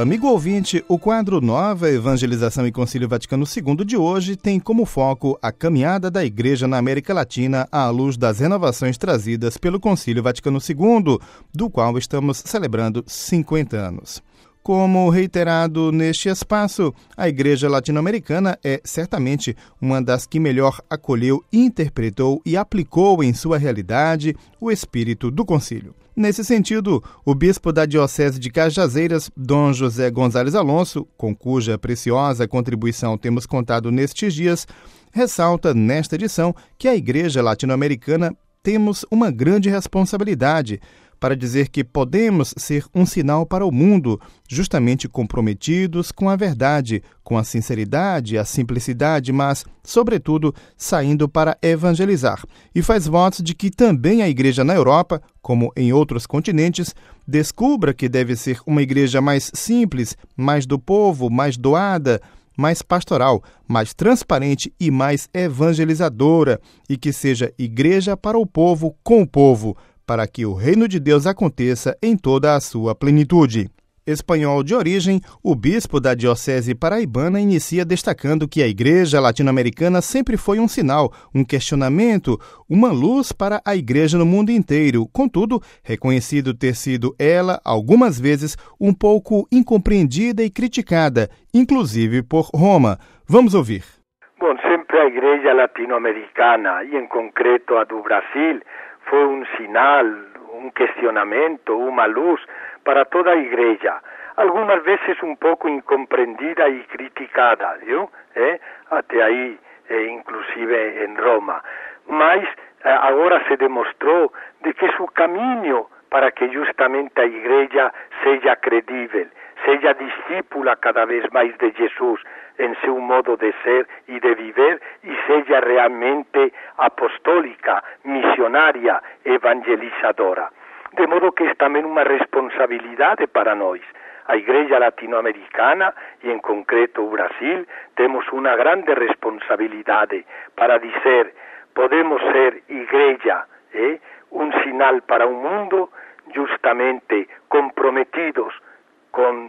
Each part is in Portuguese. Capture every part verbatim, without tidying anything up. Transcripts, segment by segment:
Amigo ouvinte, o quadro Nova Evangelização e Concílio Vaticano segundo de hoje tem como foco a caminhada da Igreja na América Latina à luz das renovações trazidas pelo Concílio Vaticano segundo, do qual estamos celebrando cinquenta anos. Como reiterado neste espaço, a Igreja Latino-Americana é certamente uma das que melhor acolheu, interpretou e aplicou em sua realidade o espírito do concílio. Nesse sentido, o bispo da Diocese de Cajazeiras, Dom José Gonzalez Alonso, com cuja preciosa contribuição temos contado nestes dias, ressalta nesta edição que a Igreja Latino-Americana temos uma grande responsabilidade para dizer que podemos ser um sinal para o mundo, justamente comprometidos com a verdade, com a sinceridade, a simplicidade, mas, sobretudo, saindo para evangelizar. E faz votos de que também a igreja na Europa, como em outros continentes, descubra que deve ser uma igreja mais simples, mais do povo, mais doada, mais pastoral, mais transparente e mais evangelizadora, e que seja igreja para o povo, com o povo, para que o reino de Deus aconteça em toda a sua plenitude. Espanhol de origem, o bispo da Diocese Paraibana inicia destacando que a Igreja Latino-Americana sempre foi um sinal, um questionamento, uma luz para a Igreja no mundo inteiro. Contudo, reconhecido ter sido ela, algumas vezes, um pouco incompreendida e criticada, inclusive por Roma. Vamos ouvir. Bom, sempre a Igreja Latino-Americana, e em concreto a do Brasil, foi um sinal, um questionamento, uma luz para toda a igreja. Algumas vezes um pouco incompreendida e criticada, viu? É? Até aí, é, inclusive em Roma. Mas agora se demonstrou de que é o caminho para que justamente a igreja seja credível, seja discípula cada vez mais de Jesus em seu modo de ser e de viver e seja realmente apostólica, missionária, evangelizadora. De modo que é também uma responsabilidade para nós. A Igreja Latino-Americana, e em concreto o Brasil, temos uma grande responsabilidade para dizer, podemos ser igreja, eh? um sinal para o mundo, justamente comprometidos com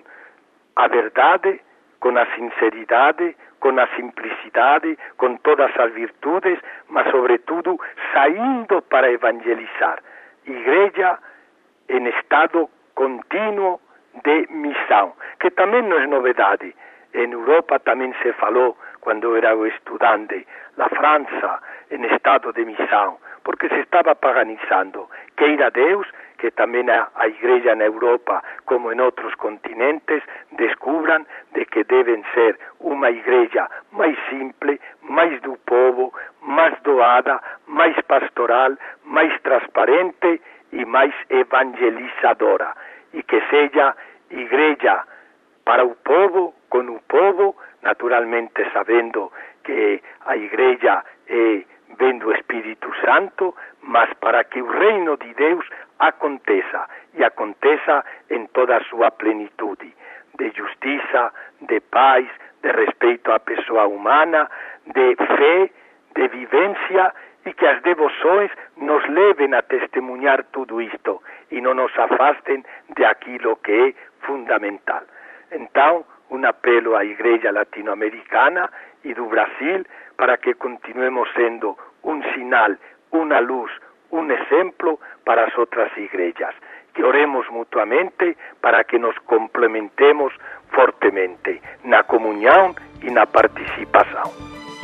a verdade, com a sinceridade, com a simplicidade, com todas as virtudes, mas sobretudo saindo para evangelizar. Igreja em estado contínuo de missão, que também não é novidade. Em Europa também se falou, quando eu era estudante, a França em estado de missão, porque se estava paganizando. Queira Deus que também a, a igreja na Europa, como em outros continentes, descubram de que devem ser uma igreja mais simples, mais do povo, mais doada, mais pastoral, mais transparente e mais evangelizadora. E que seja igreja para o povo, com o povo, naturalmente sabendo que a igreja é vem do Espírito Santo, mas para que o reino de Deus aconteça, e aconteça em toda a sua plenitude, de justiça, de paz, de respeito à pessoa humana, de fé, de vivência, e que as devoções nos levem a testemunhar tudo isto, e não nos afastem de aquilo que é fundamental. Então, um apelo à Igreja Latino-Americana e do Brasil, para que continuemos sendo um sinal, uma luz, um exemplo para as outras igrejas. Que oremos mutuamente para que nos complementemos fortemente na comunhão e na participação.